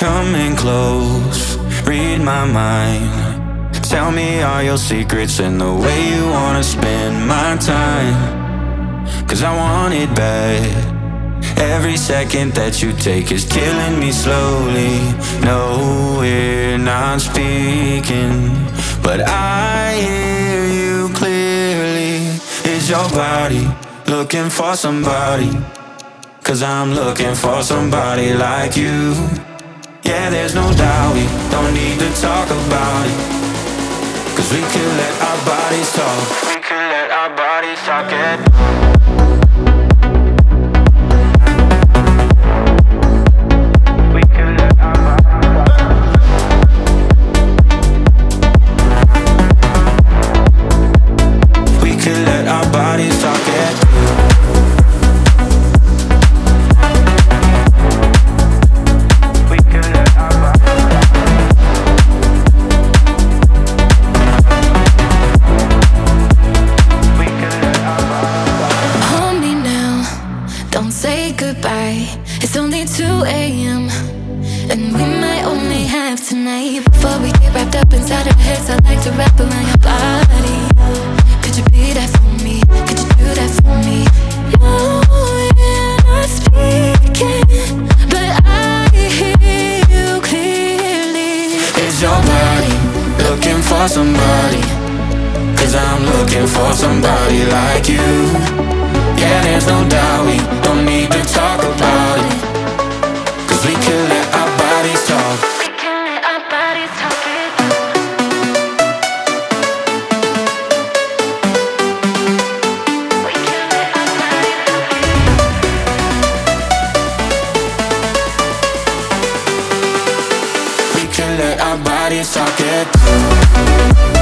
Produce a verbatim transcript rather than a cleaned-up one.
Coming close, read my mind. Tell me all your secrets and the way you wanna spend my time. Cause I want it bad. Every second that you take is killing me slowly. No, we're not speaking, but I hear you clearly. Is your body looking for somebody? Cause I'm looking for somebody like you. Yeah, there's no doubt we don't need to talk about it. Cause we could let our bodies talk. We could let our bodies talk it. We could let our bodies We could let our bodies talk it. It's only two a.m. and we might only have tonight. Before we get wrapped up inside our heads, I'd like to wrap around your body. Could you be that for me? Could you do that for me? No, we're not speaking, but I hear you clearly. Is your body looking for somebody? Cause I'm looking for somebody like you. Yeah, there's no doubt we don't need to talk about it. Cause we can let our bodies talk. We can let our bodies talk it. We can let our bodies talk it. We can let our bodies talk it.